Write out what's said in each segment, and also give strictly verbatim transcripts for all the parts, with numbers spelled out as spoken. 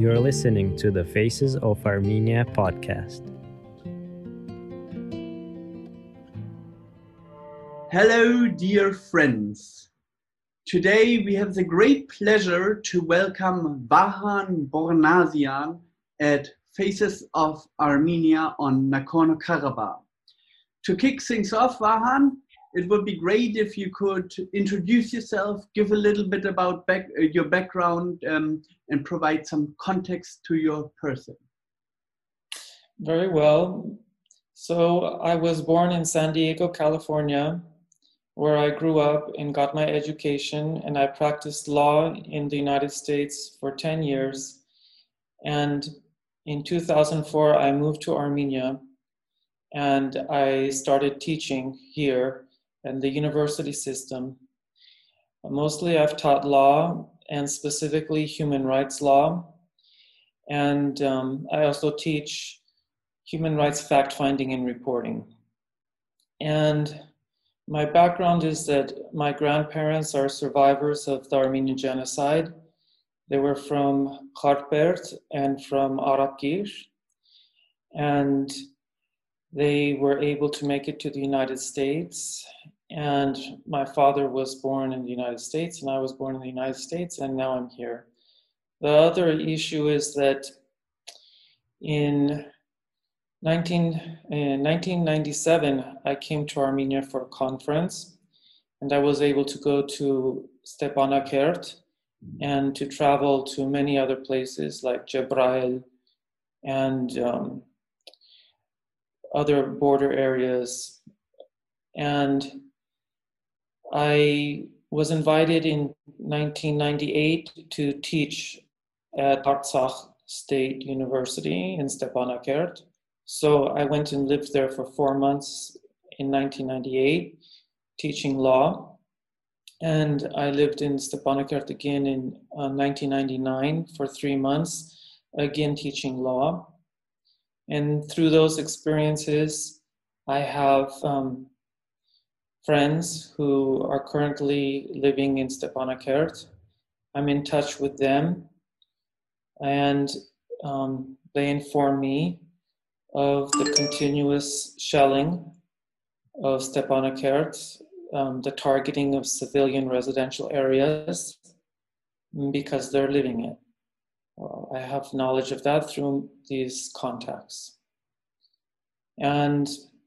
You're listening to the Faces of Armenia podcast. Hello, dear friends. Today we have the great pleasure to welcome Vahan Bornazian at Faces of Armenia on Nagorno-Karabakh. To kick things off, Vahan, it would be great if you could introduce yourself, give a little bit about back, uh, your background, um, and provide some context to your person. Very well. So I was born in San Diego, California, where I grew up and got my education, and I practiced law in the United States for ten years. And in two thousand four, I moved to Armenia, and I started teaching here in the university system. Mostly I've taught law, and specifically human rights law. And um, I also teach human rights fact-finding and reporting. And my background is that my grandparents are survivors of the Armenian genocide. They were from Kharpert and from Arapgir, and they were able to make it to the United States. And my father was born in the United States, and I was born in the United States, and now I'm here. The other issue is that in nineteen ninety-seven, I came to Armenia for a conference, and I was able to go to Stepanakert and to travel to many other places like Jebrail and um, other border areas. And I was invited in nineteen ninety-eight to teach at Artsakh State University in Stepanakert. So I went and lived there for four months in nineteen ninety-eight, teaching law. And I lived in Stepanakert again in uh, nineteen ninety-nine for three months, again teaching law. And through those experiences, I have um, friends who are currently living in Stepanakert. I'm in touch with them, and um, they inform me of the continuous shelling of Stepanakert, um, the targeting of civilian residential areas, because they're living it. Well, I have knowledge of that through these contacts. And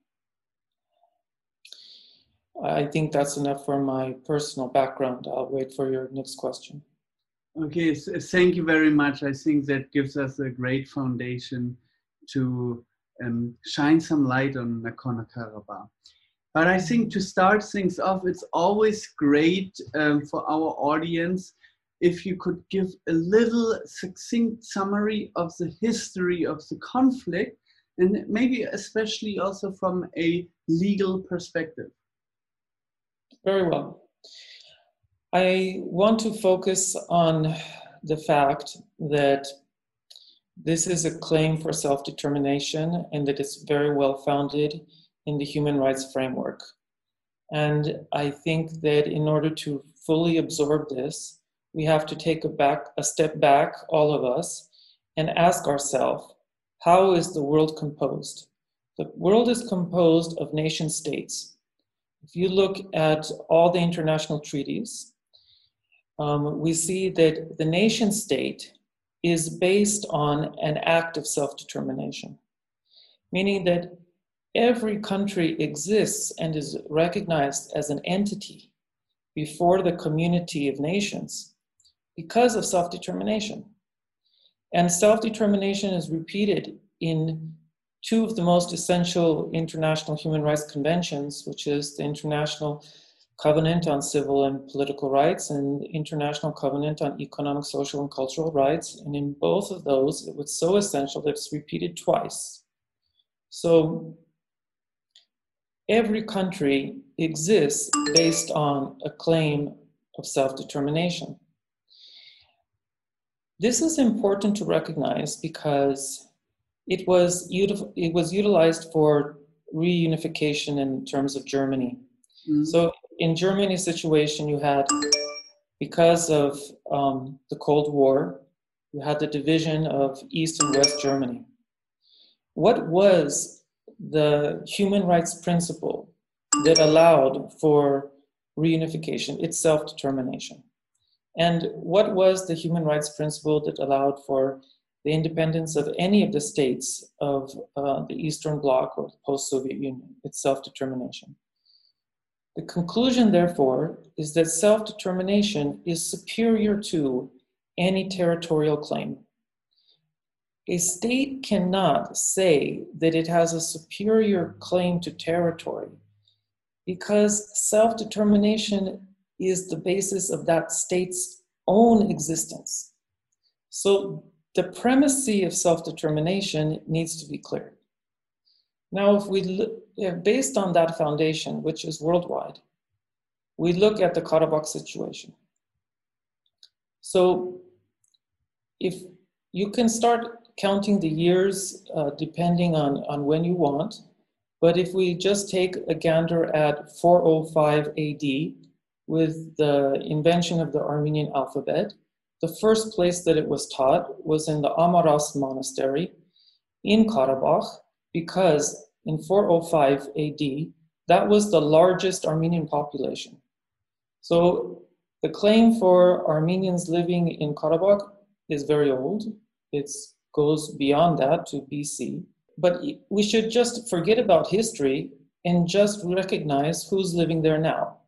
I think that's enough for my personal background. I'll wait for your next question. Okay, so thank you very much. I think that gives us a great foundation to um, shine some light on Nagorno-Karabakh. But I think to start things off, it's always great um, for our audience if you could give a little succinct summary of the history of the conflict, and maybe especially also from a legal perspective. Very well. I want to focus on the fact that this is a claim for self-determination and that it's very well founded in the human rights framework. And I think that in order to fully absorb this, we have to take a, back, a step back, all of us, and ask ourselves, how is the world composed? The world is composed of nation states. If you look at all the international treaties, um, we see that the nation state is based on an act of self-determination, meaning that every country exists and is recognized as an entity before the community of nations because of self-determination. And self-determination is repeated in two of the most essential international human rights conventions, which is the International Covenant on Civil and Political Rights and the International Covenant on Economic, Social, and Cultural Rights. And in both of those, it was so essential that it's repeated twice. So every country exists based on a claim of self-determination. This is important to recognize because it was, util- it was utilized for reunification in terms of Germany. Mm-hmm. So in Germany's situation, you had, because of um, the Cold War, You had the division of East and West Germany. What was the human rights principle that allowed for reunification? It's self-determination. And what was the human rights principle that allowed for the independence of any of the states of uh, the Eastern Bloc or the post-Soviet Union? It's self-determination. The conclusion, therefore, is that self-determination is superior to any territorial claim. A state cannot say that it has a superior claim to territory because self-determination is the basis of that state's own existence. So the primacy of self-determination needs to be cleared. Now, if we look, based on that foundation, which is worldwide, we look at the Karabakh situation. So if you can start counting the years uh, depending on, on when you want, but if we just take a gander at four oh five A D with the invention of the Armenian alphabet, the first place that it was taught was in the Amaras monastery in Karabakh, because in four oh five A D, that was the largest Armenian population. So the claim for Armenians living in Karabakh is very old. It goes beyond that to B C. But we should just forget about history and just recognize who's living there now.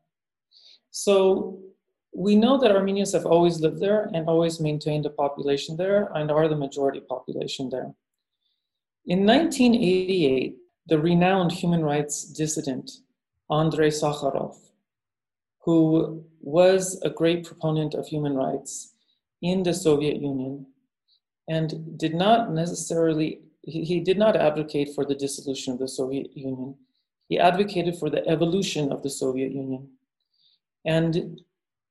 So we know that Armenians have always lived there and always maintained a population there and are the majority population there. In nineteen eighty-eight, the renowned human rights dissident, Andrei Sakharov, who was a great proponent of human rights in the Soviet Union and did not necessarily, he, he did not advocate for the dissolution of the Soviet Union. He advocated for the evolution of the Soviet Union. And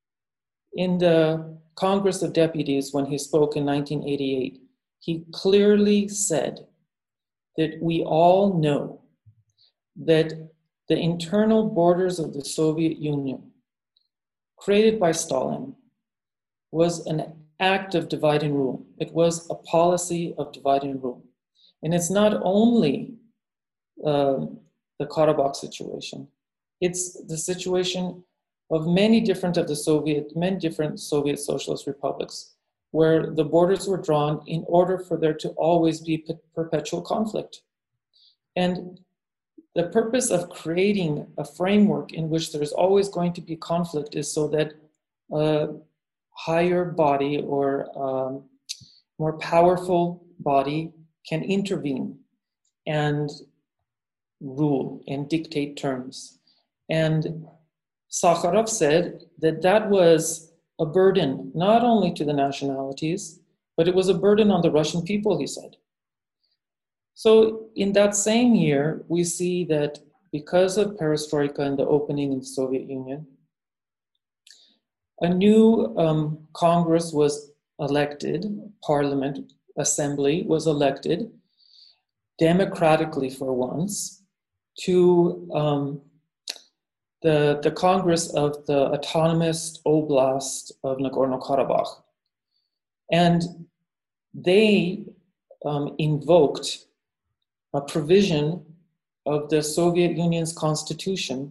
in the Congress of Deputies, when he spoke in nineteen eighty-eight, he clearly said that we all know that the internal borders of the Soviet Union, created by Stalin, was an act of divide and rule. It was a policy of divide and rule. And it's not only uh, the Karabakh situation, it's the situation of many different of the Soviet, many different Soviet socialist republics, where the borders were drawn in order for there to always be perpetual conflict. And the purpose of creating a framework in which there's always going to be conflict is so that a higher body or um, more powerful body can intervene and rule and dictate terms. And Sakharov said that that was a burden not only to the nationalities, but it was a burden on the Russian people, he said. So in that same year, we see that because of perestroika and the opening in the Soviet Union, a new um, Congress was elected, parliament, assembly was elected, democratically for once, to um, the, the Congress of the Autonomous Oblast of Nagorno-Karabakh. And they um, invoked a provision of the Soviet Union's constitution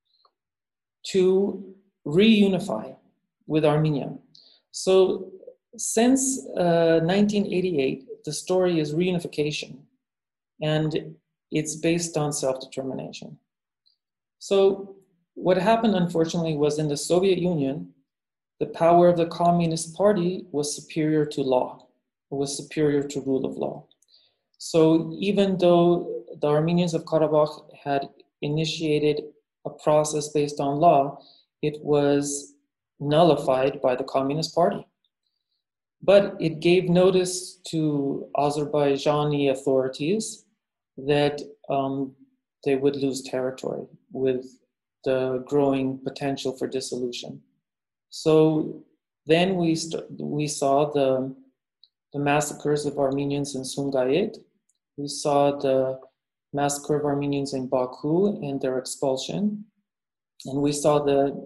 to reunify with Armenia. So since uh, nineteen eighty-eight, the story is reunification, and it's based on self-determination. So what happened, unfortunately, was in the Soviet Union, the power of the Communist Party was superior to law, it was superior to rule of law. So even though the Armenians of Karabakh had initiated a process based on law, it was nullified by the Communist Party. But it gave notice to Azerbaijani authorities that um, they would lose territory with the growing potential for dissolution. So then we, st- we saw the, the massacres of Armenians in Sumgayit. We saw the massacre of Armenians in Baku and their expulsion. And we saw the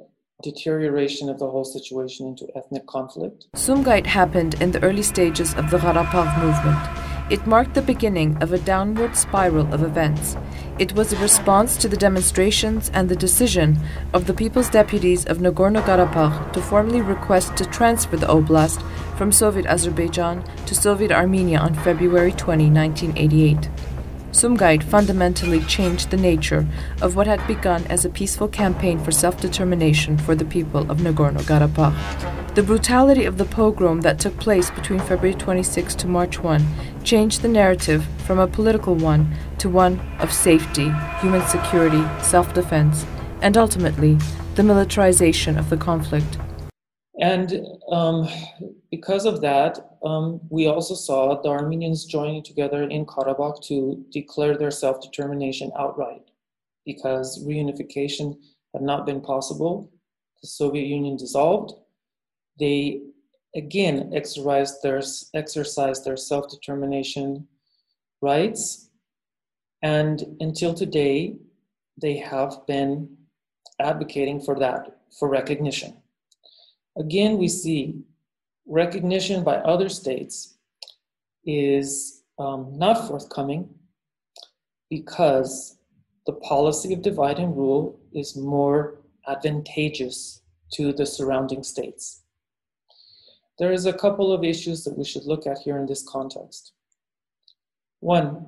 deterioration of the whole situation into ethnic conflict. Sumgait happened in the early stages of the Gharapagh movement. It marked the beginning of a downward spiral of events. It was a response to the demonstrations and the decision of the People's Deputies of Nagorno-Karabakh to formally request to transfer the oblast from Soviet Azerbaijan to Soviet Armenia on February twentieth, nineteen eighty-eight. Sumgait fundamentally changed the nature of what had begun as a peaceful campaign for self-determination for the people of Nagorno-Karabakh. The brutality of the pogrom that took place between February twenty-sixth to March first changed the narrative from a political one to one of safety, human security, self-defense, and ultimately the militarization of the conflict. And um, because of that, um, we also saw the Armenians joining together in Karabakh to declare their self-determination outright, because reunification had not been possible. The Soviet Union dissolved. They again exercised their, exercised their self-determination rights, and until today, they have been advocating for that, for recognition. Again, we see recognition by other states is um, not forthcoming because the policy of divide and rule is more advantageous to the surrounding states. There is a couple of issues that we should look at here in this context. One,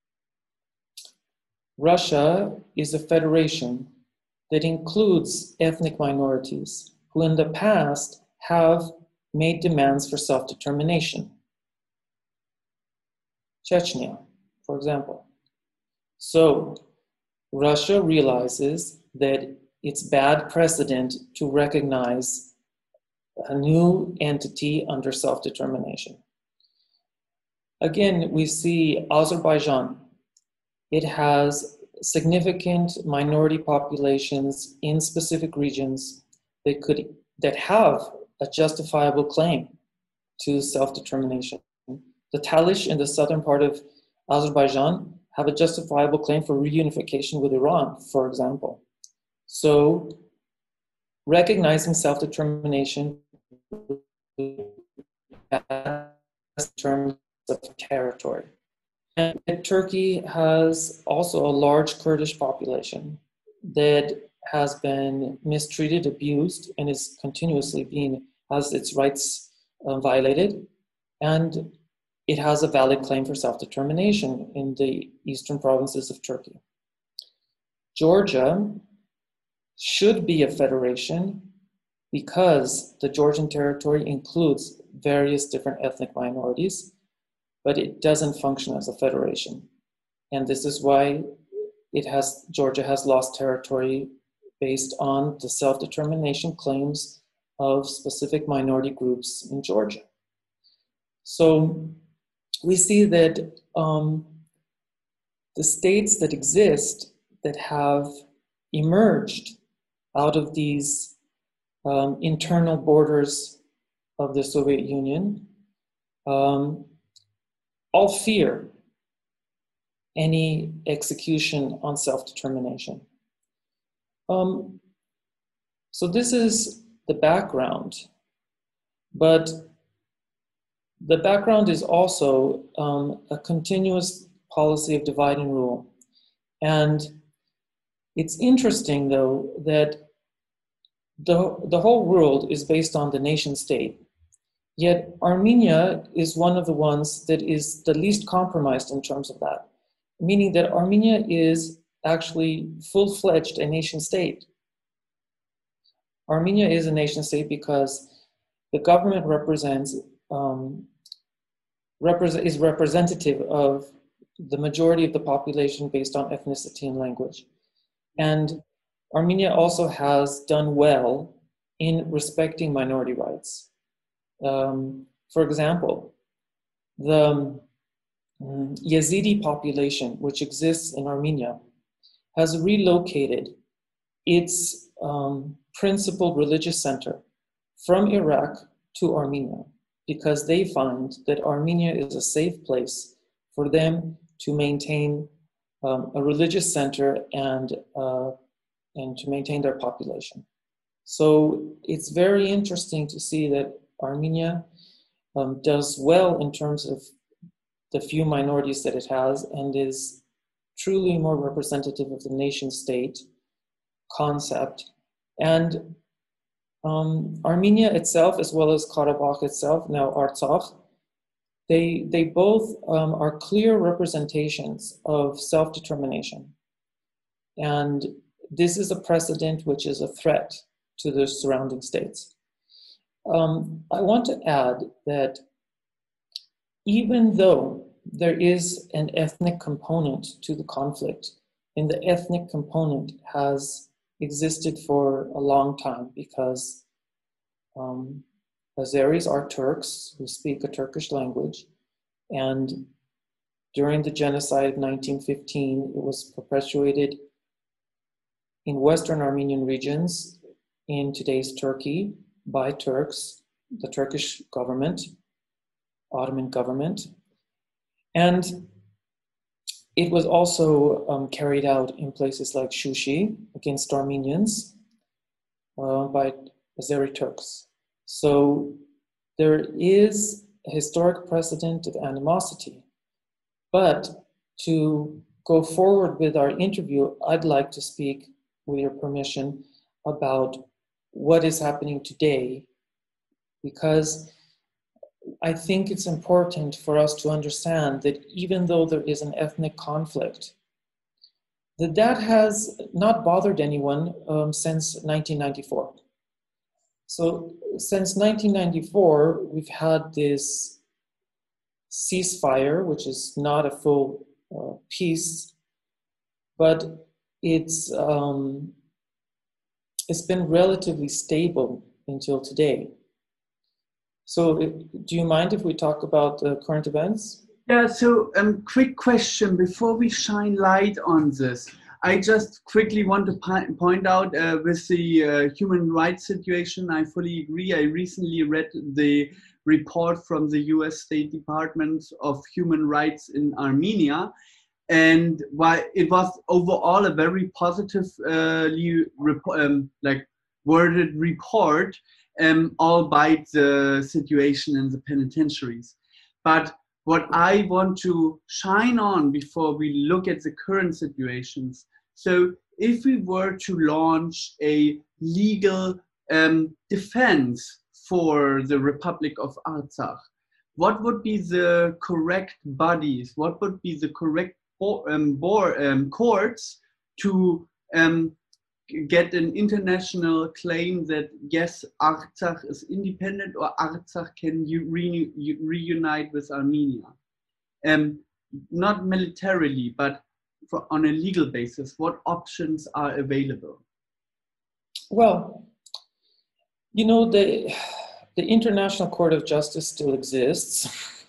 Russia is a federation that includes ethnic minorities who in the past have made demands for self-determination. Chechnya, for example. So Russia realizes that it's bad precedent to recognize a new entity under self-determination. Again, we see Azerbaijan. It has significant minority populations in specific regions that could that have a justifiable claim to self-determination. The Talish in the southern part of Azerbaijan have a justifiable claim for reunification with Iran, for example. So recognizing self-determination in terms of territory. And Turkey has also a large Kurdish population that has been mistreated, abused, and is continuously being, has its rights uh, violated. And it has a valid claim for self-determination in the eastern provinces of Turkey. Georgia should be a federation because the Georgian territory includes various different ethnic minorities, but it doesn't function as a federation. And this is why it has, Georgia has lost territory based on the self-determination claims of specific minority groups in Georgia. So we see that um, the states that exist that have emerged out of these um, internal borders of the Soviet Union um, all fear any execution on self-determination. Um, so this is the background, but the background is also um, a continuous policy of divide and rule. And it's interesting, though, that the, the whole world is based on the nation state. Yet Armenia is one of the ones that is the least compromised in terms of that, meaning that Armenia is actually full-fledged a nation state. Armenia is a nation state because the government represents, um, represent, is representative of the majority of the population based on ethnicity and language. And Armenia also has done well in respecting minority rights. Um, for example, the um, Yazidi population, which exists in Armenia, has relocated its um, principal religious center from Iraq to Armenia because they find that Armenia is a safe place for them to maintain um, a religious center and, uh, and to maintain their population. So it's very interesting to see that Armenia um, does well in terms of the few minorities that it has and is truly more representative of the nation state concept. And um, Armenia itself, as well as Karabakh itself, now Artsakh, they, they both um, are clear representations of self-determination. And this is a precedent which is a threat to the surrounding states. Um, I want to add that even though there is an ethnic component to the conflict, and the ethnic component has existed for a long time because um, Azeris are Turks who speak a Turkish language, and during the genocide of nineteen fifteen, it was perpetuated in Western Armenian regions in today's Turkey by Turks, the Turkish government, Ottoman government. And it was also um, carried out in places like Shushi against Armenians uh, by Azeri Turks. So there is a historic precedent of animosity. But to go forward with our interview, I'd like to speak, with your permission, about what is happening today, because I think it's important for us to understand that even though there is an ethnic conflict, that that has not bothered anyone um, since nineteen ninety-four. So since nineteen ninety-four, we've had this ceasefire, which is not a full uh, peace, but it's um, it's been relatively stable until today. So do you mind if we talk about uh, current events? Yeah, so um, quick question before we shine light on this. I just quickly want to pi- point out uh, with the uh, human rights situation, I fully agree. I recently read the report from the U S State Department of Human Rights in Armenia. And while it was overall a very positively uh, um, like worded report, um, albeit the situation in the penitentiaries. But what I want to shine on before we look at the current situations, so if we were to launch a legal um, defense for the Republic of Artsakh, what would be the correct bodies? What would be the correct um, board, um, courts to um, get an international claim that yes, Artsakh is independent or Artsakh can re reunite with Armenia? Um, not militarily, but for, on a legal basis, what options are available? Well, you know, the, the International Court of Justice still exists,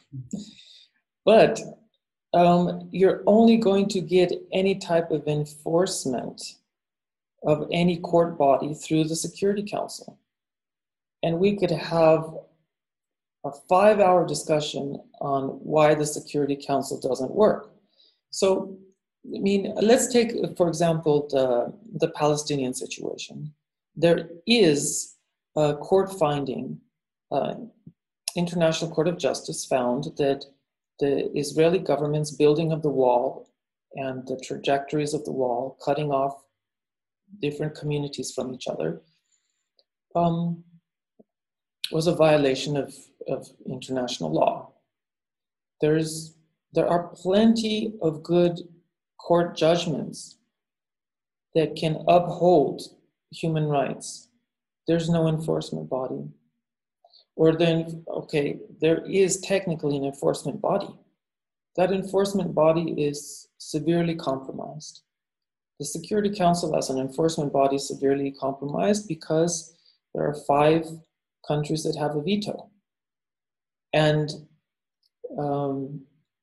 but um, you're only going to get any type of enforcement of any court body through the Security Council. And we could have a five-hour discussion on why the Security Council doesn't work. So, I mean, let's take, for example, the, the Palestinian situation. There is a court finding, uh, International Court of Justice found that the Israeli government's building of the wall and the trajectories of the wall, cutting off different communities from each other, um, was a violation of, of international law. There's, there are plenty of good court judgments that can uphold human rights. There's no enforcement body. Or then, okay, there is technically an enforcement body. That enforcement body is severely compromised. The Security Council as an enforcement body is severely compromised because there are five countries that have a veto. And um,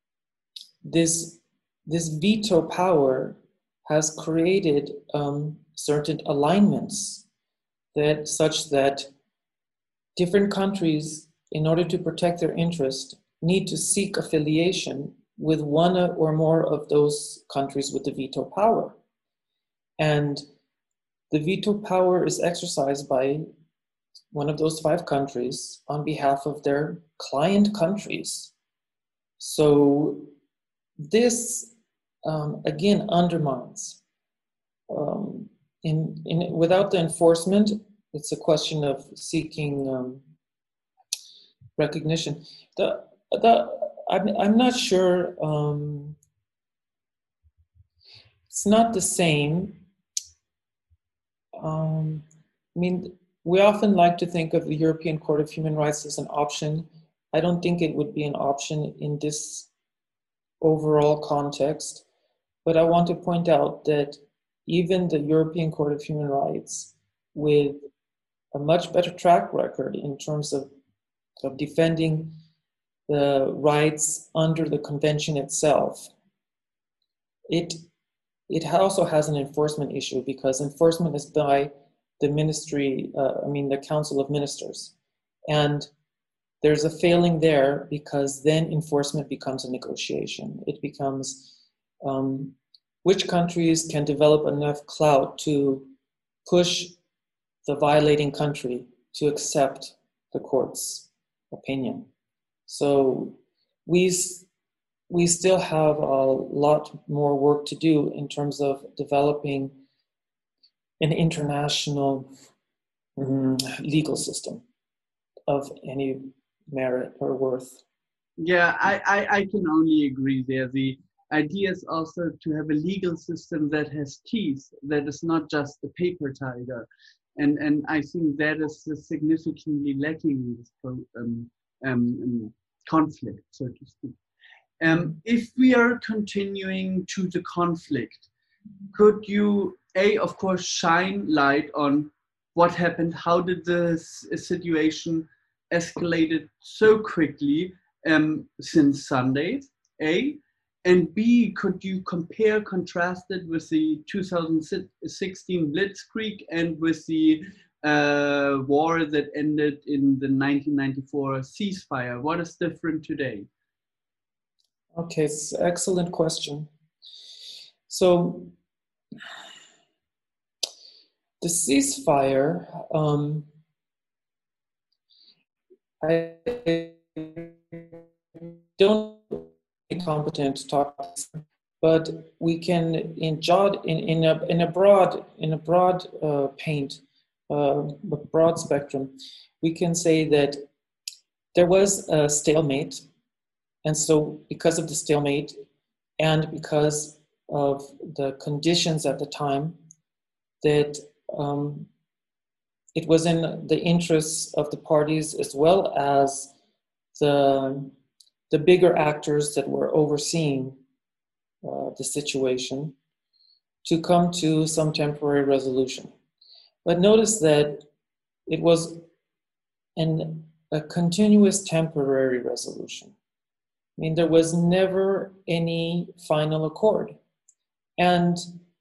this, this veto power has created um, certain alignments that such that different countries, in order to protect their interest, need to seek affiliation with one or more of those countries with the veto power. And the veto power is exercised by one of those five countries on behalf of their client countries. So this, um, again, undermines. Um, in, in, without the enforcement, it's a question of seeking um, recognition. The, the, I'm, I'm not sure, um, it's not the same. Um, I mean, we often like to think of the European Court of Human Rights as an option. I don't think it would be an option in this overall context, but I want to point out that even the European Court of Human Rights, with a much better track record in terms of, of defending the rights under the convention itself, it, it also has an enforcement issue, because enforcement is by the ministry, uh, I mean the Council of Ministers. And there's a failing there, because then enforcement becomes a negotiation. It becomes um, which countries can develop enough clout to push the violating country to accept the court's opinion. So we, we still have a lot more work to do in terms of developing an international um, legal system of any merit or worth. Yeah, I, I, I can only agree there. The idea is also to have a legal system that has teeth, that is not just a paper tiger. And, and I think that is significantly lacking in this um, um, conflict, so to speak. Um, if we are continuing to the conflict, could you, A, of course, shine light on what happened? How did the situation escalated so quickly um, since Sunday, A? And B, could you compare, contrast it with the two thousand sixteen Blitzkrieg and with the uh, war that ended in the nineteen ninety-four ceasefire? What is different today? Okay, it's an excellent question. So the ceasefire, um, I don't be competent to talk about this, but we can, in jot, in, in a in a broad in a broad uh, paint, uh, a broad spectrum, we can say that there was a stalemate, and so because of the stalemate, and because of the conditions at the time, that um, it was in the interests of the parties as well as the, the bigger actors that were overseeing uh, the situation to come to some temporary resolution. But notice that it was an, a continuous temporary resolution. I mean, there was never any final accord. And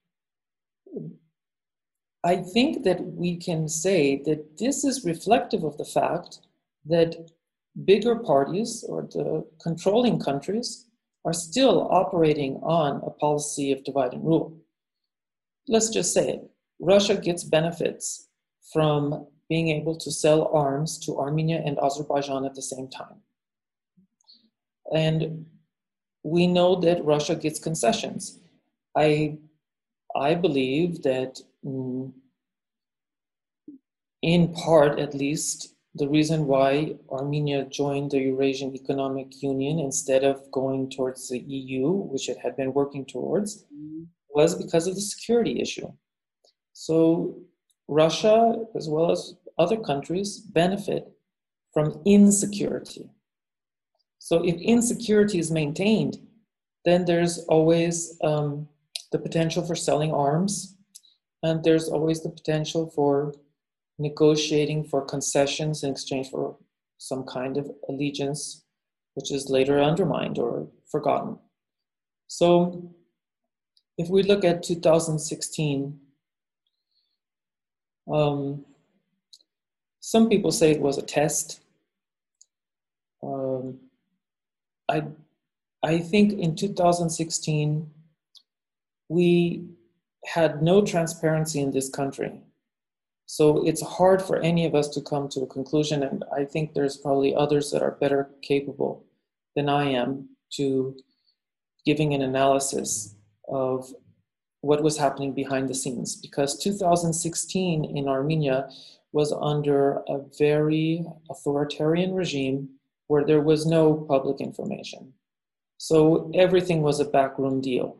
I think that we can say that this is reflective of the fact that bigger parties or the controlling countries are still operating on a policy of divide and rule. Let's just say it. Russia gets benefits from being able to sell arms to Armenia and Azerbaijan at the same time. And we know that Russia gets concessions. I, I believe that mm, in part, at least, the reason why Armenia joined the Eurasian Economic Union instead of going towards the E U, which it had been working towards, was because of the security issue. So Russia, as well as other countries, benefit from insecurity. So if insecurity is maintained, then there's always um, the potential for selling arms, and there's always the potential for negotiating for concessions in exchange for some kind of allegiance, which is later undermined or forgotten. So if we look at two thousand sixteen, um, some people say it was a test. Um, I, I think in two thousand sixteen, we had no transparency in this country. So it's hard for any of us to come to a conclusion, and I think there's probably others that are better capable than I am to giving an analysis of what was happening behind the scenes, because two thousand sixteen in Armenia was under a very authoritarian regime where there was no public information. So everything was a backroom deal.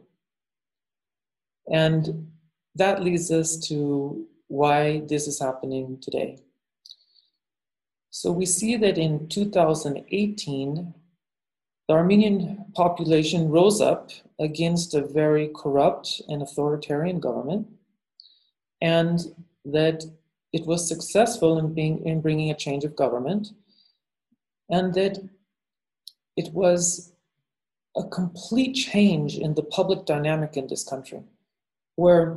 And that leads us to why this is happening today. So we see that in two thousand eighteen, the Armenian population rose up against a very corrupt and authoritarian government, and that it was successful in, being, in bringing a change of government, and that it was a complete change in the public dynamic in this country, where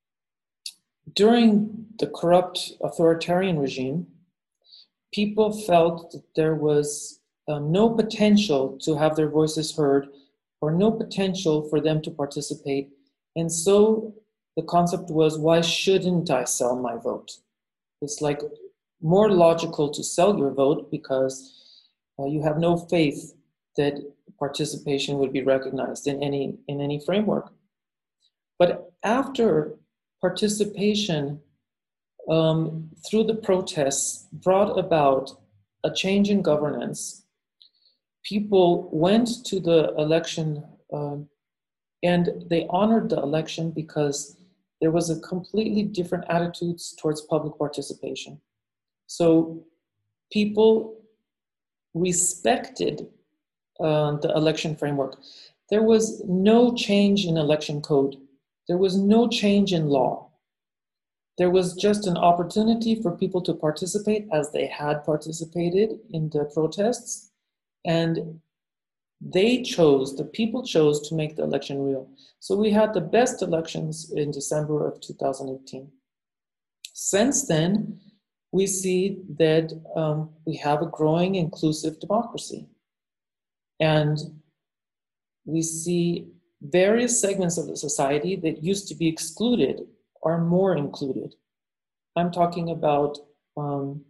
during the corrupt authoritarian regime, people felt that there was um, no potential to have their voices heard or no potential for them to participate. And so the concept was, why shouldn't I sell my vote? It's like more logical to sell your vote because uh, you have no faith that participation would be recognized in any, in any framework. But after participation um, through the protests brought about a change in governance, people went to the election um, and they honored the election because there was a completely different attitudes towards public participation. So people respected uh, the election framework. There was no change in election code. There was no change in law. There was just an opportunity for people to participate as they had participated in the protests. And they chose, the people chose to make the election real. So we had the best elections in December of two thousand eighteen. Since then, we see that um, we have a growing inclusive democracy. And we see various segments of the society that used to be excluded are more included. I'm talking about um,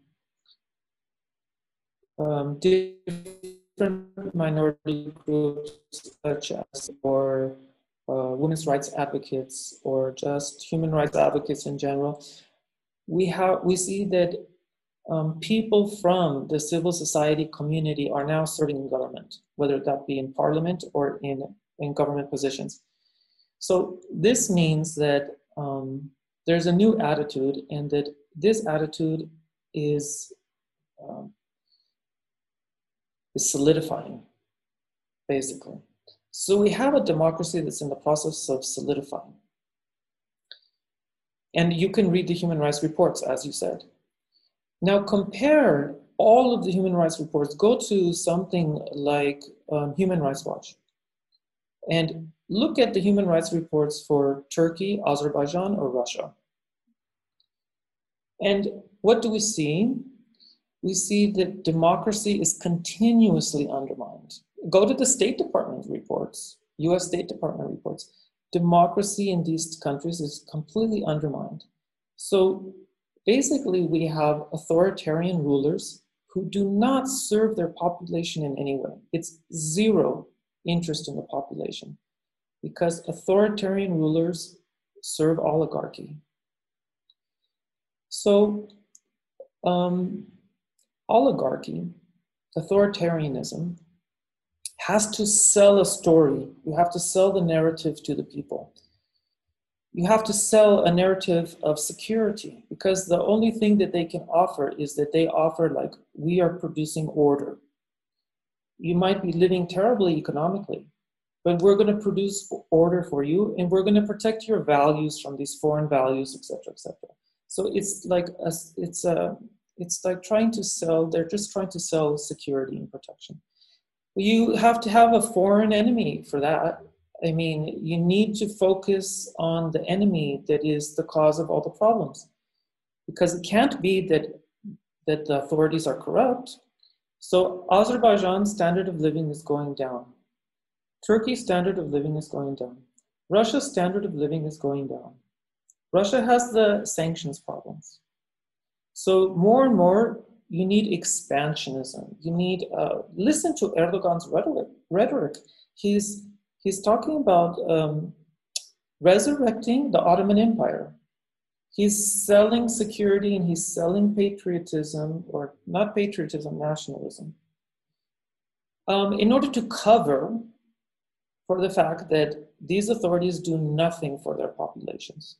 um, different minority groups such as or uh, women's rights advocates or just human rights advocates in general. We have we see that um, people from the civil society community are now serving in government, whether that be in parliament or in, in government positions. So this means that um, there's a new attitude, and that this attitude is um, is solidifying, basically. So we have a democracy that's in the process of solidifying. And you can read the human rights reports, as you said. Now compare all of the human rights reports. Go to something like um, Human Rights Watch and look at the human rights reports for Turkey, Azerbaijan, or Russia. And what do we see? We see that democracy is continuously undermined. Go to the State Department reports, U S State Department reports. Democracy in these countries is completely undermined. So basically, we have authoritarian rulers who do not serve their population in any way. It's zero interest in the population because authoritarian rulers serve oligarchy. So um, oligarchy, authoritarianism, has to sell a story. You have to sell the narrative to the people. You have to sell a narrative of security because the only thing that they can offer is that they offer like, we are producing order. You might be living terribly economically, but we're going to produce order for you and we're going to protect your values from these foreign values, et cetera, et cetera. So it's like, a, it's, a, it's like trying to sell, they're just trying to sell security and protection. You have to have a foreign enemy for that. I mean, you need to focus on the enemy that is the cause of all the problems. Because it can't be that, that the authorities are corrupt. So Azerbaijan's standard of living is going down. Turkey's standard of living is going down. Russia's standard of living is going down. Russia has the sanctions problems. So more and more, you need expansionism. You need, uh, listen to Erdogan's rhetoric. rhetoric. He's, he's talking about um, resurrecting the Ottoman Empire. He's selling security and he's selling patriotism, or not patriotism, nationalism, um, in order to cover for the fact that these authorities do nothing for their populations.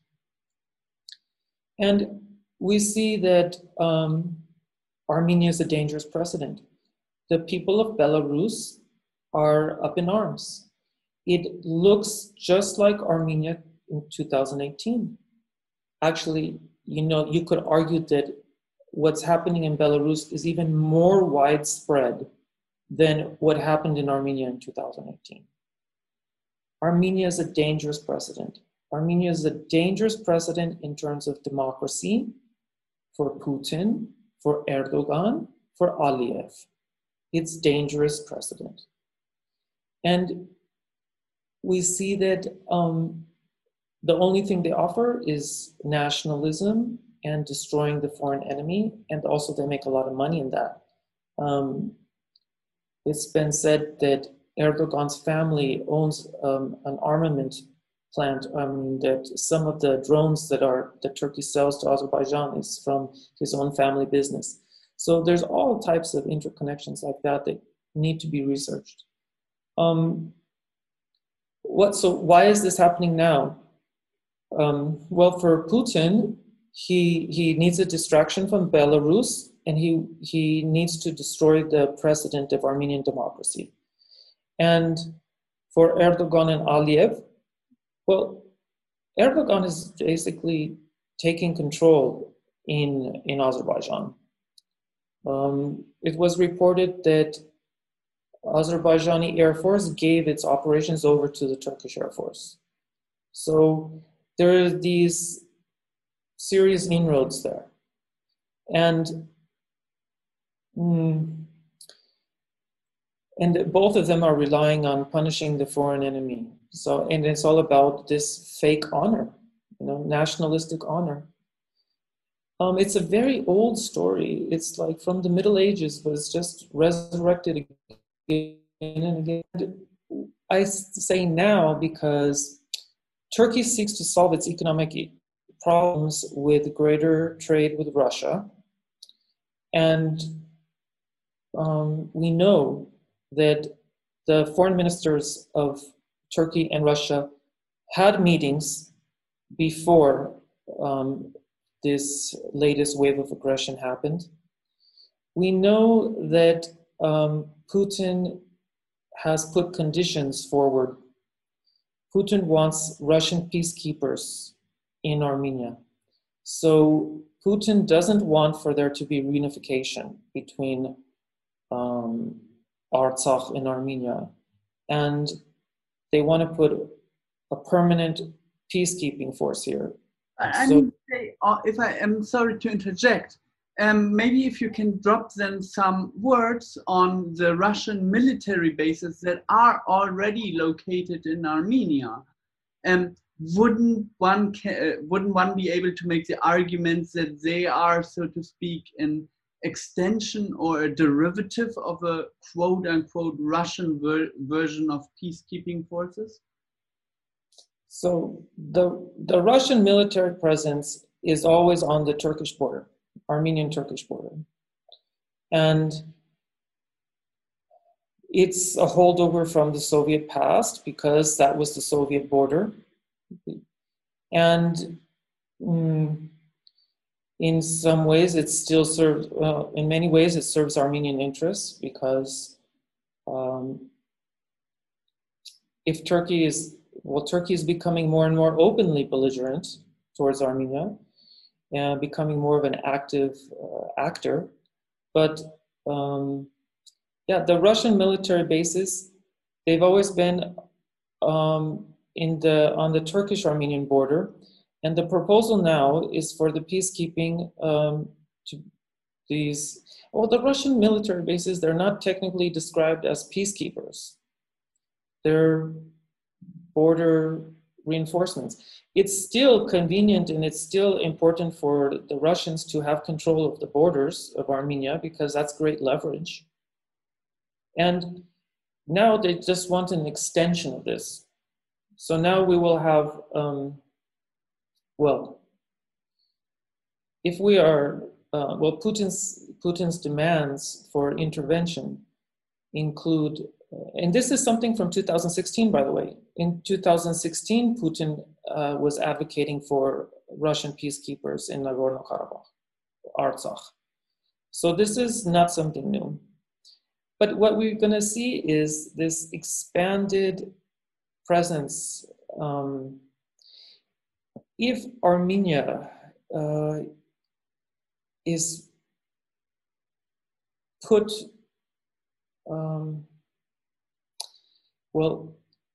And we see that um, Armenia is a dangerous precedent. The people of Belarus are up in arms. It looks just like Armenia in two thousand eighteen. Actually, you know, you could argue that what's happening in Belarus is even more widespread than what happened in Armenia in two thousand eighteen. Armenia is a dangerous precedent. Armenia is a dangerous precedent in terms of democracy for Putin, for Erdogan, for Aliyev. It's dangerous precedent. And we see that um, the only thing they offer is nationalism and destroying the foreign enemy, and also they make a lot of money in that. Um, it's been said that Erdogan's family owns um, an armament plant. I mean, that some of the drones that are that Turkey sells to Azerbaijan is from his own family business. So there's all types of interconnections like that that need to be researched. Um, what? So why is this happening now? Um, well, for Putin, he he needs a distraction from Belarus, and he he needs to destroy the precedent of Armenian democracy. And for Erdogan and Aliyev, well, Erdogan is basically taking control in in Azerbaijan. Um, it was reported that Azerbaijani Air Force gave its operations over to the Turkish Air Force. So there are these serious inroads there. And, mm, and both of them are relying on punishing the foreign enemy. So, and it's all about this fake honor, you know, nationalistic honor. Um, it's a very old story. It's like from the Middle Ages, but it's just resurrected again and again. I say now because Turkey seeks to solve its economic problems with greater trade with Russia. And um, we know that the foreign ministers of Turkey and Russia had meetings before um, this latest wave of aggression happened. We know that um, Putin has put conditions forward. Putin wants Russian peacekeepers in Armenia. So Putin doesn't want for there to be reunification between um, Artsakh and Armenia. And they want to put a permanent peacekeeping force here. I So- need to say, uh, if I am sorry to interject, um, maybe if you can drop then some words on the Russian military bases that are already located in Armenia. Um, wouldn't one ca- uh, wouldn't one be able to make the argument that they are, so to speak, an extension or a derivative of a quote unquote Russian ver- version of peacekeeping forces? So the, the Russian military presence is always on the Turkish border, Armenian-Turkish border. And it's a holdover from the Soviet past because that was the Soviet border. And mm, in some ways it still serves, uh, in many ways it serves Armenian interests because um, if Turkey is Well, Turkey is becoming more and more openly belligerent towards Armenia, and becoming more of an active uh, actor. But um, yeah, the Russian military bases, they've always been um, in the on the Turkish-Armenian border, and the proposal now is for the peacekeeping um, to these. Well, the Russian military bases, they're not technically described as peacekeepers. They're border reinforcements. It's still convenient and it's still important for the Russians to have control of the borders of Armenia because that's great leverage. And now they just want an extension of this. So now we will have, um, well, if we are, uh, well, Putin's, Putin's demands for intervention include, uh, and this is something from two thousand sixteen, by the way. In two thousand sixteen, Putin uh, was advocating for Russian peacekeepers in Nagorno-Karabakh, Artsakh. So this is not something new. But what we're going to see is this expanded presence. Um, if Armenia uh, is put, um, well,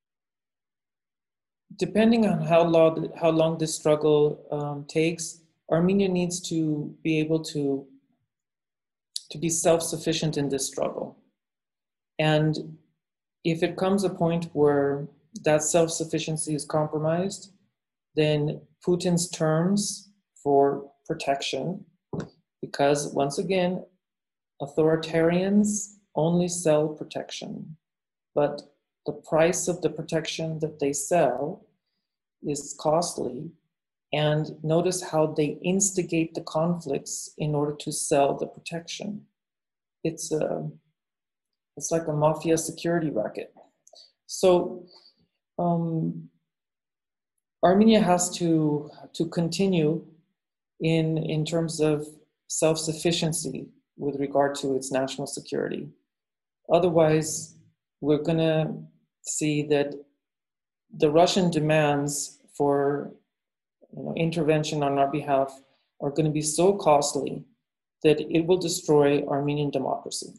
depending on how long, how long this struggle um, takes, Armenia needs to be able to, to be self-sufficient in this struggle. And if it comes a point where that self-sufficiency is compromised, then Putin's terms for protection, because once again, authoritarians only sell protection, but the price of the protection that they sell is costly. And notice how they instigate the conflicts in order to sell the protection. It's a, it's like a mafia security racket. So um, Armenia has to, to continue in, in terms of self-sufficiency with regard to its national security. Otherwise, we're gonna see that the Russian demands for you know, intervention on our behalf are gonna be so costly that it will destroy Armenian democracy.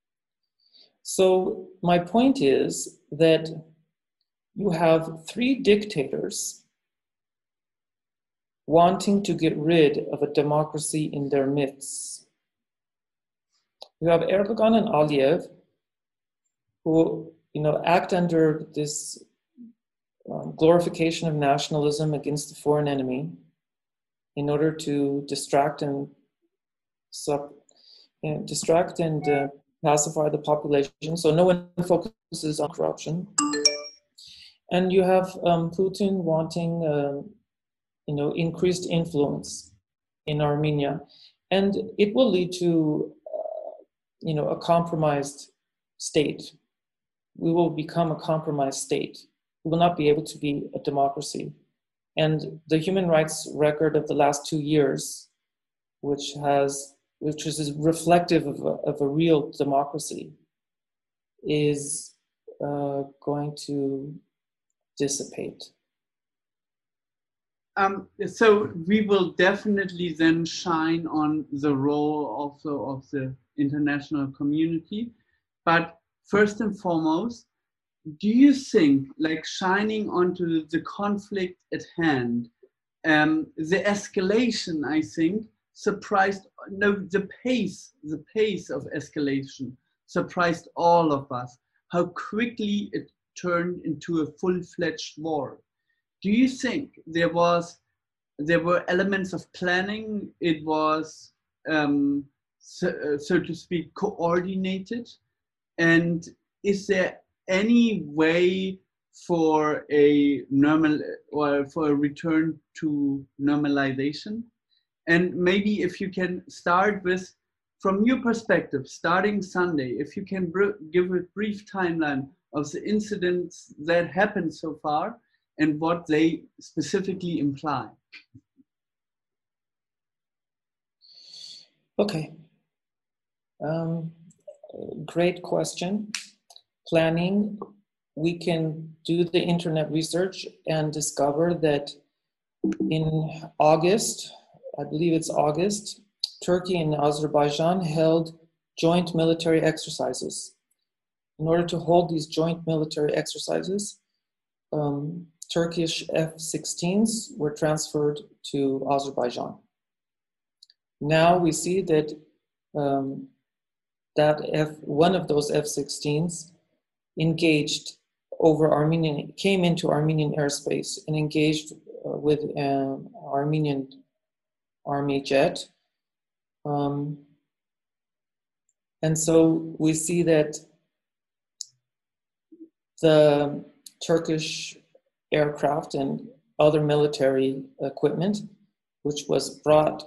So my point is that you have three dictators wanting to get rid of a democracy in their midst. You have Erdogan and Aliyev, who you know, act under this um, glorification of nationalism against the foreign enemy in order to distract and sub, you know, distract and uh, pacify the population. So no one focuses on corruption. And you have um, Putin wanting, uh, you know, increased influence in Armenia, and it will lead to, uh, you know, a compromised state. We will become a compromised state. We will not be able to be a democracy. And the human rights record of the last two years, which has, which is reflective of a, of a real democracy, is uh, going to dissipate. Um, so we will definitely then shine on the role also of the international community. But first and foremost, do you think, like shining onto the conflict at hand, um, the escalation, I think, surprised, no, the pace, the pace of escalation surprised all of us, how quickly it turned into a full-fledged war. Do you think there was, there were elements of planning, it was, um, so, so to speak, coordinated? And is there any way for a normal or for a return to normalization? And maybe if you can start with, from your perspective, starting Sunday, if you can give a brief timeline of the incidents that happened so far and what they specifically imply. Okay. Um, great question. Planning, we can do the internet research and discover that in August, I believe it's August, Turkey and Azerbaijan held joint military exercises. In order to hold these joint military exercises, um, Turkish F sixteens were transferred to Azerbaijan. Now we see that um, that F, one of those F sixteens engaged over Armenian, came into Armenian airspace and engaged uh, with an Armenian army jet. Um, and so we see that the Turkish aircraft and other military equipment, which was brought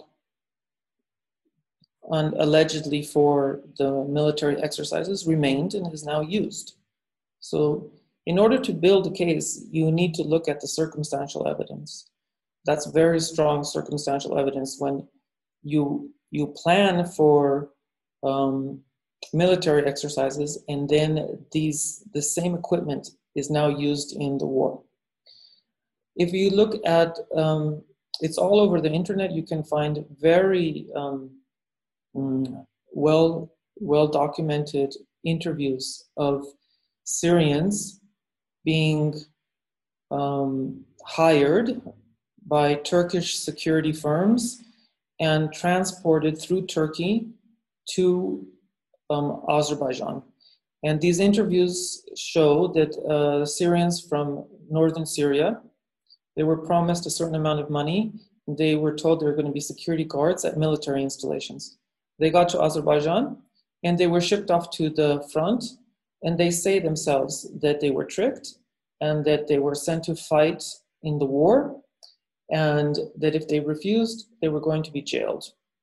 on allegedly for the military exercises, remained and is now used. So in order to build a case, you need to look at the circumstantial evidence. That's very strong circumstantial evidence when you, you plan for um, military exercises and then these, the same equipment is now used in the war. If you look at, um, it's all over the internet, you can find very um, well, well documented interviews of Syrians being um, hired by Turkish security firms and transported through Turkey to um, Azerbaijan. And these interviews show that uh, Syrians from northern Syria, they were promised a certain amount of money. They were told they were going to be security guards at military installations. They got to Azerbaijan and they were shipped off to the front, and they say themselves that they were tricked and that they were sent to fight in the war, and that if they refused, they were going to be jailed.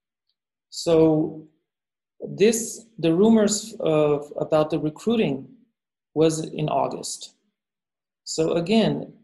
So this, the rumors of, about the recruiting was in August. So again,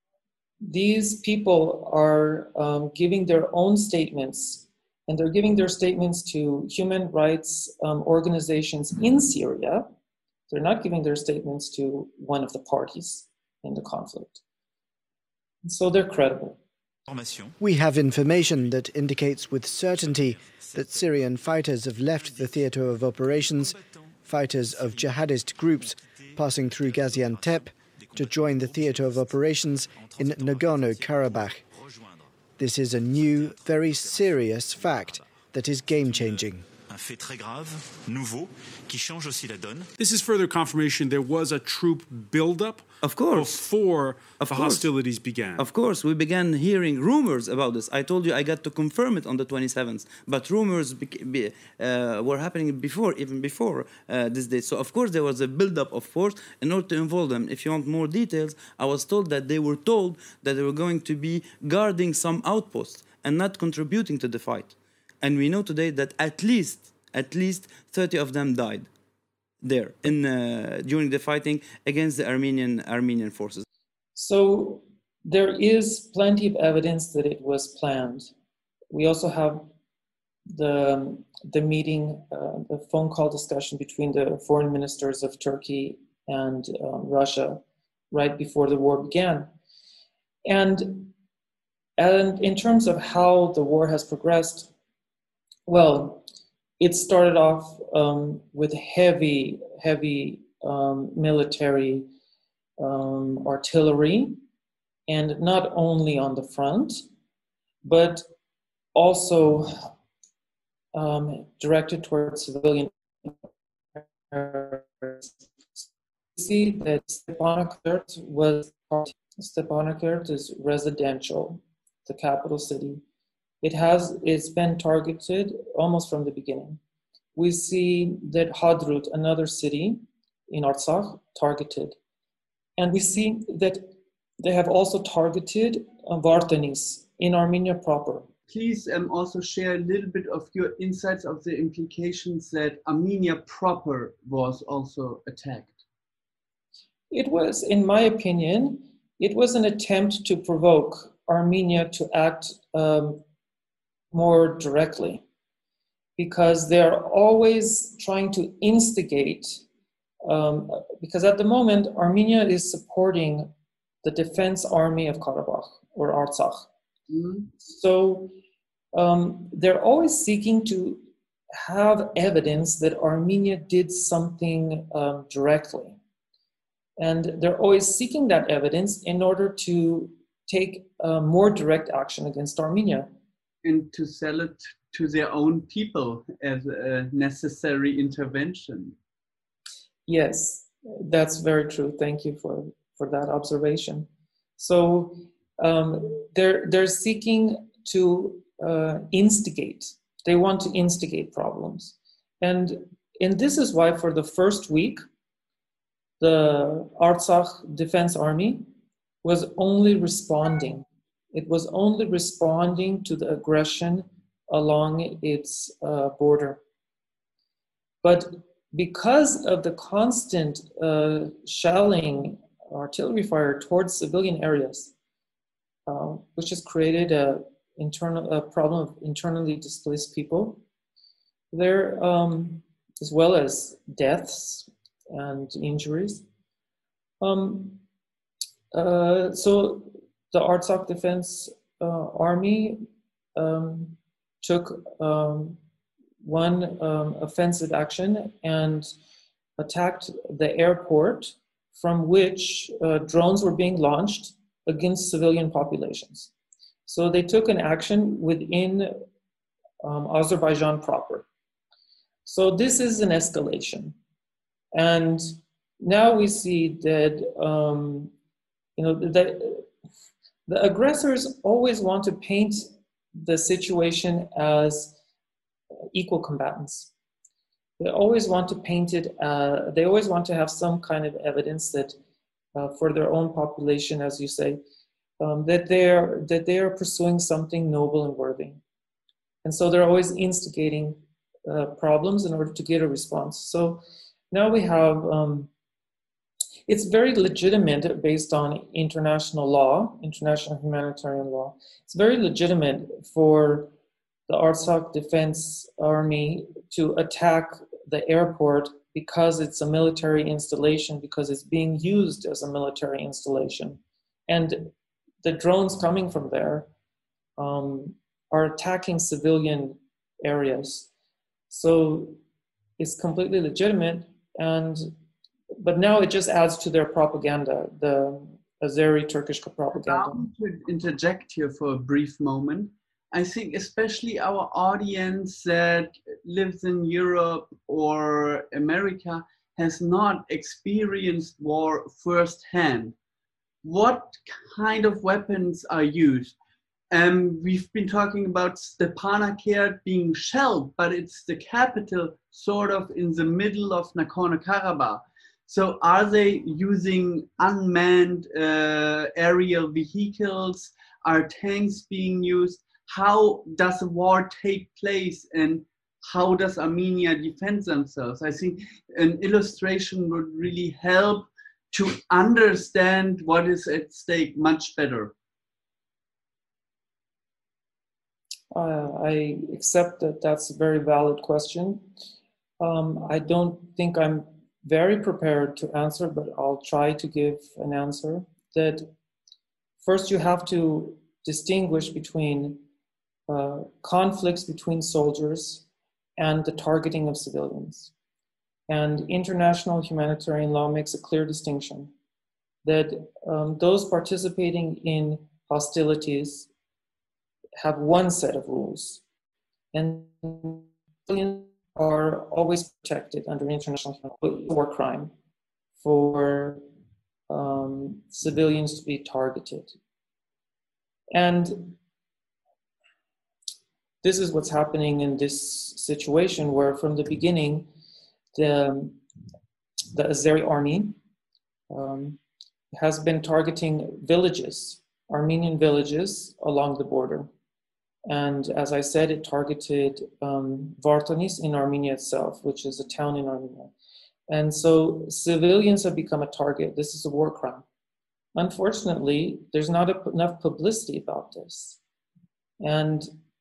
these people are um, giving their own statements, and they're giving their statements to human rights um, organizations in Syria. They're not giving their statements to one of the parties in the conflict. And so they're credible. We have information that indicates with certainty that Syrian fighters have left the theatre of operations, fighters of jihadist groups passing through Gaziantep, to join the theatre of operations in Nagorno-Karabakh. This is a new, very serious fact that is game-changing. This is further confirmation there was a troop buildup of course. before of the course. hostilities began. Of course, we began hearing rumors about this. I told you I got to confirm it on the twenty-seventh, but rumors be, uh, were happening before, even before uh, this date. So of course there was a buildup of force in order to involve them. If you want more details, I was told that they were told that they were going to be guarding some outposts and not contributing to the fight. And we know today that at least, at least thirty of them died there in uh, during the fighting against the Armenian Armenian forces. So there is plenty of evidence that it was planned. We also have the the meeting, uh, the phone call discussion between the foreign ministers of Turkey and um, Russia right before the war began, and and in terms of how the war has progressed. Well, it started off um, with heavy, heavy um, military um, artillery, and not only on the front, but also um, directed towards civilian areas. You see that Stepanakert was Stepanakert is residential, the capital city. It has, it's been targeted almost from the beginning. We see that Hadrut, another city in Artsakh, targeted. And we see that they have also targeted uh, Vartanis in Armenia proper. Please um, also share a little bit of your insights of the implications that Armenia proper was also attacked. It was, in my opinion, it was an attempt to provoke Armenia to act um, more directly, because they're always trying to instigate, um, because at the moment, Armenia is supporting the defense army of Karabakh or Artsakh. Mm-hmm. So um, they're always seeking to have evidence that Armenia did something um, directly. And they're always seeking that evidence in order to take uh, more direct action against Armenia. And to sell it to their own people as a necessary intervention. Yes, That's very true. Thank you for, for that observation. So um, they're, they're seeking to uh, instigate. They want to instigate problems. And, and this is why for the first week, the Artsakh Defense Army was only responding. It was only responding to the aggression along its uh, border. But because of the constant uh, shelling, artillery fire towards civilian areas, uh, which has created a, internal, a problem of internally displaced people, there, um, as well as deaths and injuries. Um, uh, so the Artsakh Defense uh, Army um, took um, one um, offensive action and attacked the airport from which uh, drones were being launched against civilian populations. So they took an action within um, Azerbaijan proper. So this is an escalation. And now we see that, um, you know, the, the aggressors always want to paint the situation as equal combatants. They always want to paint it, uh, they always want to have some kind of evidence that uh, for their own population, as you say, um, that they're, that they are pursuing something noble and worthy. And so they're always instigating uh, problems in order to get a response. So now we have, um, it's very legitimate based on international law, international humanitarian law. It's very legitimate for the Artsakh Defense Army to attack the airport because it's a military installation, because it's being used as a military installation. And the drones coming from there um, are attacking civilian areas. So it's completely legitimate. And but now it just adds to their propaganda, the Azeri Turkish propaganda. I want to interject here for a brief moment. I think especially our audience that lives in Europe or America has not experienced war firsthand. What kind of weapons are used? Um, we've been talking about Stepanakert being shelled, but it's the capital sort of in the middle of Nagorno-Karabakh. So are they using unmanned uh, aerial vehicles? Are tanks being used? How does the war take place and how does Armenia defend themselves? I think an illustration would really help to understand what is at stake much better. Uh, I accept that that's a very valid question. Um, I don't think I'm very prepared to answer, but I'll try to give an answer. That first you have to distinguish between uh, conflicts between soldiers and the targeting of civilians. And international humanitarian law makes a clear distinction that um, those participating in hostilities have one set of rules, and civilians are always protected under international war crime for um, civilians to be targeted. And this is what's happening in this situation where from the beginning, the, the Azeri army um, has been targeting villages, Armenian villages along the border. And as I said, it targeted um, Vartanis in Armenia itself, which is a town in Armenia. And so civilians have become a target. This is a war crime. Unfortunately, there's not a, enough publicity about this. And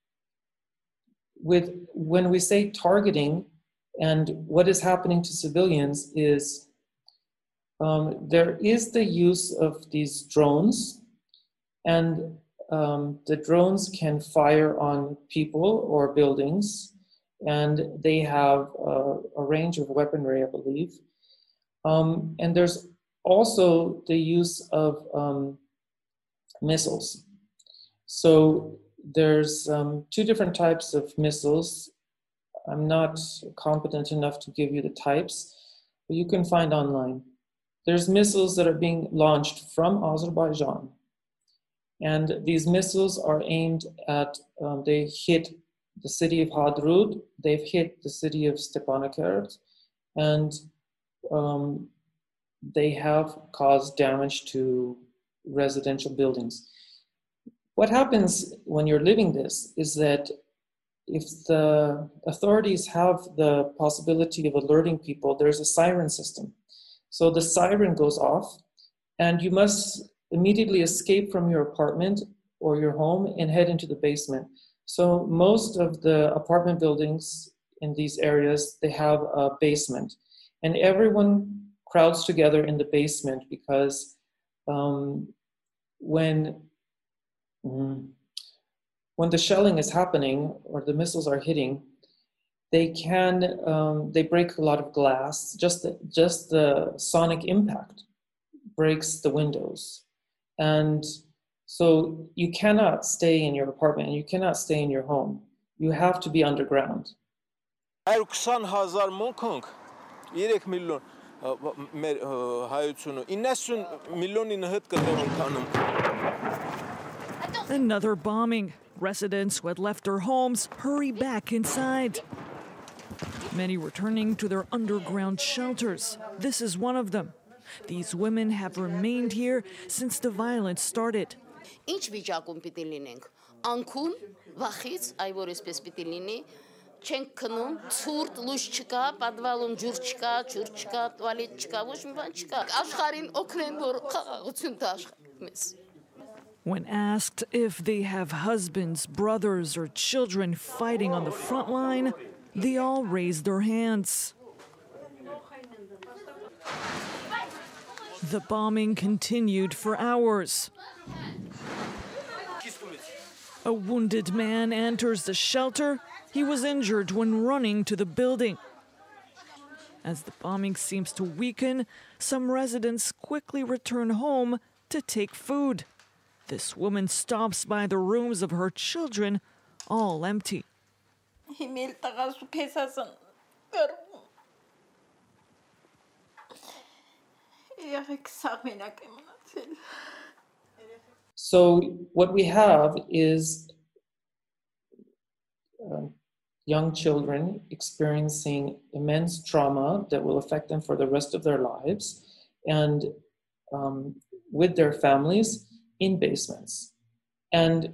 with, when we say targeting and what is happening to civilians is um, there is the use of these drones, and um, the drones can fire on people or buildings, and they have uh, a range of weaponry, I believe. Um, and there's also the use of um, missiles. So there's um, two different types of missiles. I'm not competent enough to give you the types, you can find online. There's missiles that are being launched from Azerbaijan. And these missiles are aimed at, um, they hit the city of Hadrut, they've hit the city of Stepanakert, and um, they have caused damage to residential buildings. What happens when you're living this is that if the authorities have the possibility of alerting people, there's a siren system. So the siren goes off, and you must immediately escape from your apartment or your home and head into the basement. So most of the apartment buildings in these areas, they have a basement, and everyone crowds together in the basement because um, when mm, when the shelling is happening or the missiles are hitting, they can um, they break a lot of glass. Just the, just the sonic impact breaks the windows, and so you cannot stay in your apartment and you cannot stay in your home. You have to be underground. Another bombing. Residents who had left their homes hurry back inside. Many returning to their underground shelters. This is one of them. These women have remained here since the violence started. Ինչ վիճակում պիտի լինենք, անքուն, վախից, այ որ այսպես պիտի լինի, չենք քնում, ցուրտ, լույս չկա, պատվալում ջուր չկա, ջուր չկա, տուալետ չկա, ոչ մի բան չկա։ Աշխարհին օգնեն, որ խաղաղություն տա մեզ։ When asked if they have husbands, brothers, or children fighting on the front line, they all raise their hands. The bombing continued for hours. A wounded man enters the shelter. He was injured when running to the building. As the bombing seems to weaken, some residents quickly return home to take food. This woman stops by the rooms of her children, all empty. So what we have is uh, young children experiencing immense trauma that will affect them for the rest of their lives, and um, with their families in basements. And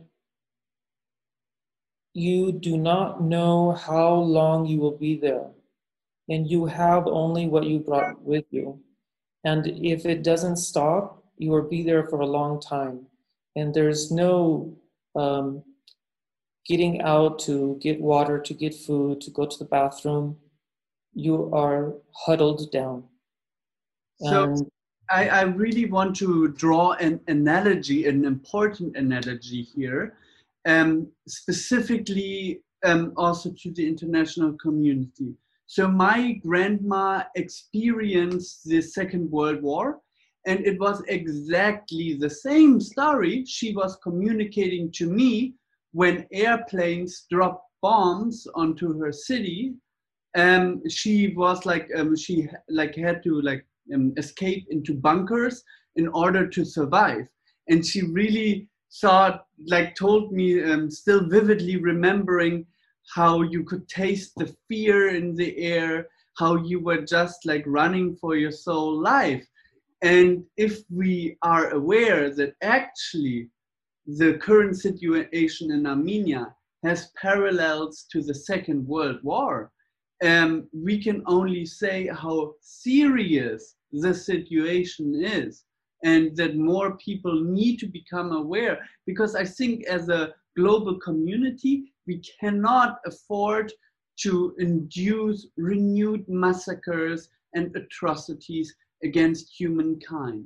you do not know how long you will be there, and you have only what you brought with you. And if it doesn't stop, you will be there for a long time. And there's no um, getting out to get water, to get food, to go to the bathroom. You are huddled down. So and I, I really want to draw an analogy, an important analogy here, um, specifically um, also to the international community. So my grandma experienced the Second World War, and it was exactly the same story she was communicating to me when airplanes dropped bombs onto her city. Um, she was like, um, she like had to like um, escape into bunkers in order to survive. And she really thought, like told me, um, still vividly remembering how you could taste the fear in the air, how you were just like running for your soul life. And if we are aware that actually the current situation in Armenia has parallels to the Second World War, um, we can only say how serious the situation is, and that more people need to become aware, because I think as a global community, we cannot afford to induce renewed massacres and atrocities against humankind.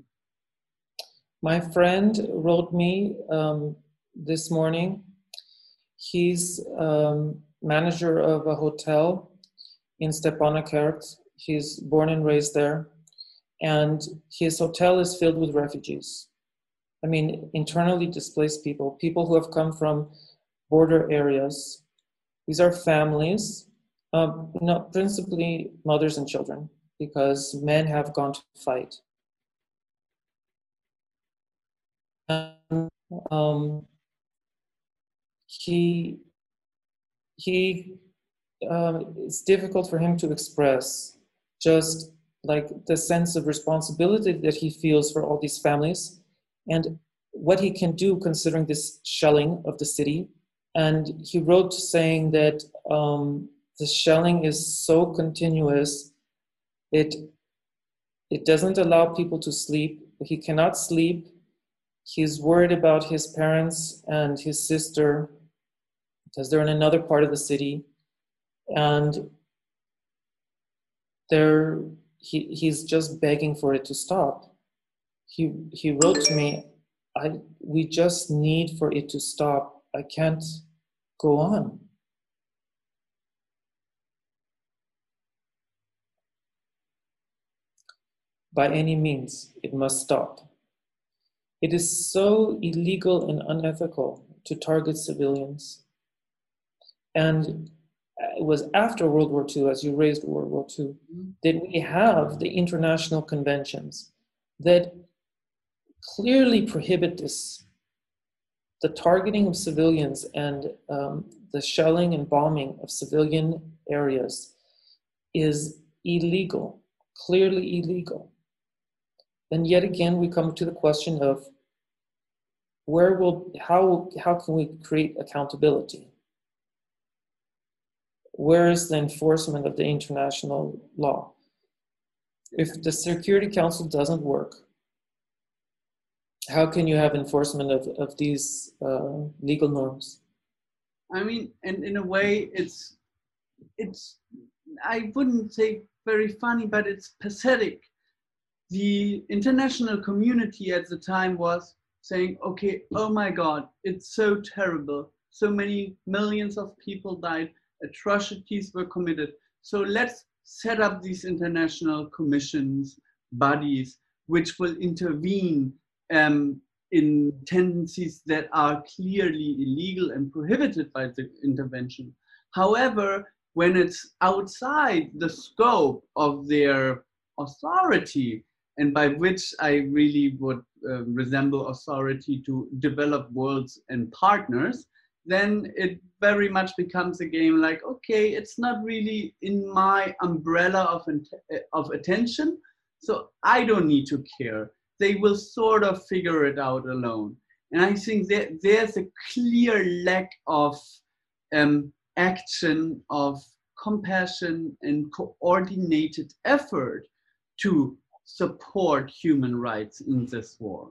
my friend wrote me um, this morning. He's um, manager of a hotel in Stepanakert. He's born and raised there. And his hotel is filled with refugees. I mean, internally displaced people, people who have come from border areas. These are families, um, not principally mothers and children, because men have gone to fight. And, um, he, he, um, it's difficult for him to express just like the sense of responsibility that he feels for all these families and what he can do considering this shelling of the city. And he wrote saying that um, the shelling is so continuous, it, it doesn't allow people to sleep. He cannot sleep. He's worried about his parents and his sister because they're in another part of the city. And they're, he, he's just begging for it to stop. He, he wrote to me, I, we just need for it to stop. I can't go on. By any means, it must stop. It is so illegal and unethical to target civilians. And it was after World War Two, as you raised World War Two, that we have the international conventions that clearly prohibit this. The targeting of civilians and um, the shelling and bombing of civilian areas is illegal, clearly illegal. And yet again, we come to the question of where will, how, how can we create accountability? Where is the enforcement of the international law? If the Security Council doesn't work, how can you have enforcement of, of these uh, legal norms? I mean, and in a way, it's, it's, I wouldn't say very funny, but it's pathetic. The international community at the time was saying, okay, oh my God, it's so terrible. So many millions of people died, atrocities were committed. So let's set up these international commissions, bodies, which will intervene um, in tendencies that are clearly illegal and prohibited by the intervention. However, when it's outside the scope of their authority, and by which I really would uh, resemble authority to develop worlds and partners, then it very much becomes a game like, okay, it's not really in my umbrella of, of attention, so I don't need to care. They will sort of figure it out alone. And I think that there's a clear lack of um, action, of compassion and coordinated effort to support human rights in this war.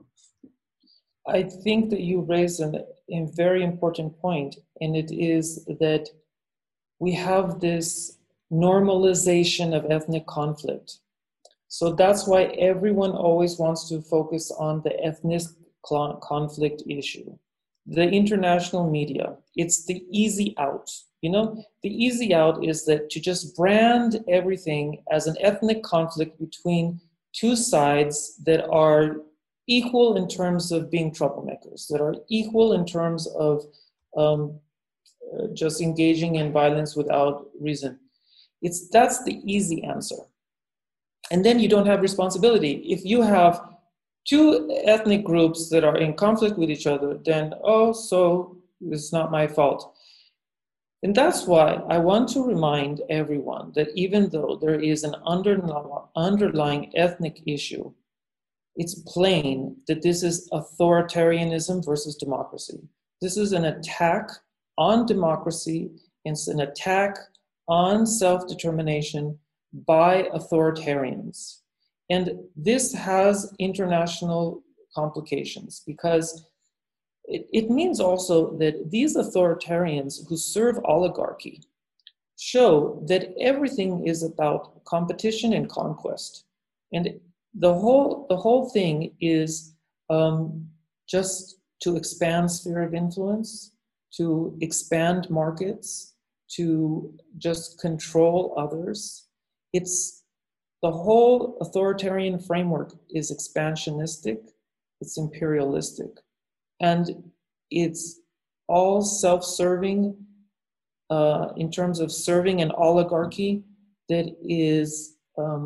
I think that you raised an, a very important point, and it is that we have this normalization of ethnic conflict. So that's why everyone always wants to focus on the ethnic conflict issue. The international media, it's the easy out. You know, the easy out is that to just brand everything as an ethnic conflict between two sides that are equal in terms of being troublemakers, that are equal in terms of um, uh, just engaging in violence without reason. It's, that's the easy answer. And then you don't have responsibility. If you have two ethnic groups that are in conflict with each other, then, oh, so it's not my fault. And that's why I want to remind everyone that even though there is an underlying ethnic issue, it's plain that this is authoritarianism versus democracy. This is an attack on democracy. It's an attack on self-determination by authoritarians. And this has international complications because it, it means also that these authoritarians who serve oligarchy show that everything is about competition and conquest. And the whole, the whole thing is um, just to expand sphere of influence, to expand markets, to just control others. It's the whole authoritarian framework is expansionistic, it's imperialistic, and it's all self-serving uh, in terms of serving an oligarchy that is um,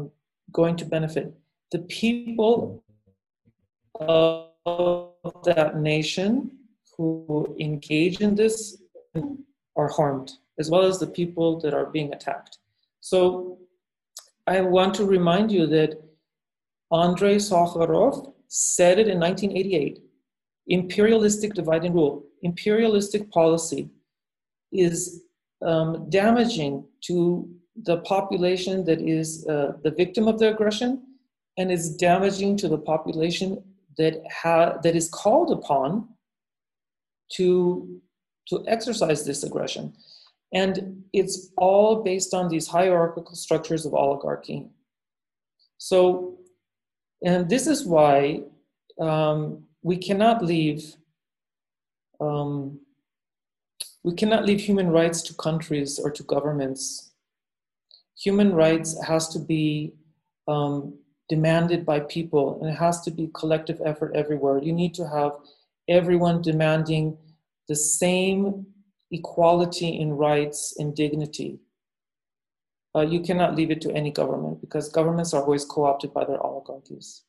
going to benefit? The people of that nation who engage in this are harmed, as well as the people that are being attacked. So I want to remind you that Andrei Sakharov said it in nineteen eighty-eight, imperialistic divide and rule, imperialistic policy is um, damaging to the population that is uh, the victim of the aggression, and is damaging to the population that ha- that is called upon to, to exercise this aggression. And it's all based on these hierarchical structures of oligarchy. So, and this is why um, we cannot leave um, we cannot leave human rights to countries or to governments. Human rights has to be um, demanded by people, and it has to be collective effort everywhere. You need to have everyone demanding the same equality in rights and dignity. Uh, you cannot leave it to any government, because governments are always co-opted by their oligarchies.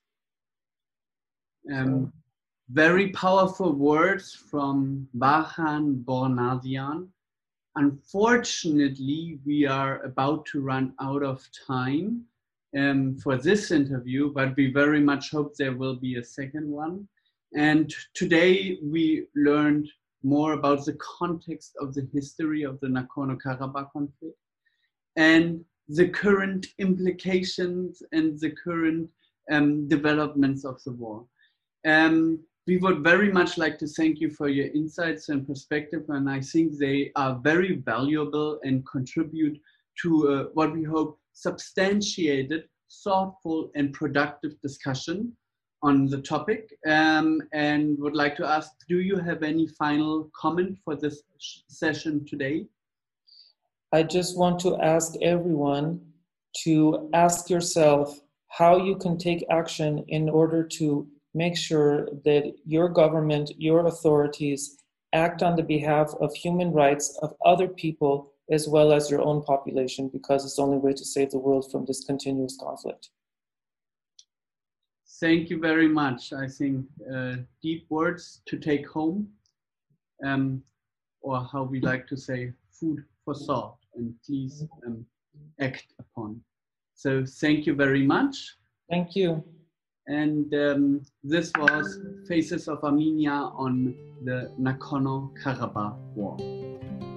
Um, very powerful words from Vahan Bornasian. Unfortunately, we are about to run out of time um, for this interview, but we very much hope there will be a second one. And today we learned more about the context of the history of the Nagorno-Karabakh conflict and the current implications and the current um, developments of the war. Um, we would very much like to thank you for your insights and perspective, and I think they are very valuable and contribute to uh, what we hope substantiated, thoughtful and productive discussion on the topic, um, and would like to ask, do you have any final comment for this session today? I just want to ask everyone to ask yourself how you can take action in order to make sure that your government, your authorities act on the behalf of human rights of other people as well as your own population, because it's the only way to save the world from this continuous conflict. Thank you very much. I think uh, deep words to take home, um, or how we like to say, food for thought, and please um, act upon. So thank you very much. Thank you. And um, this was Faces of Armenia on the Nagorno-Karabakh War.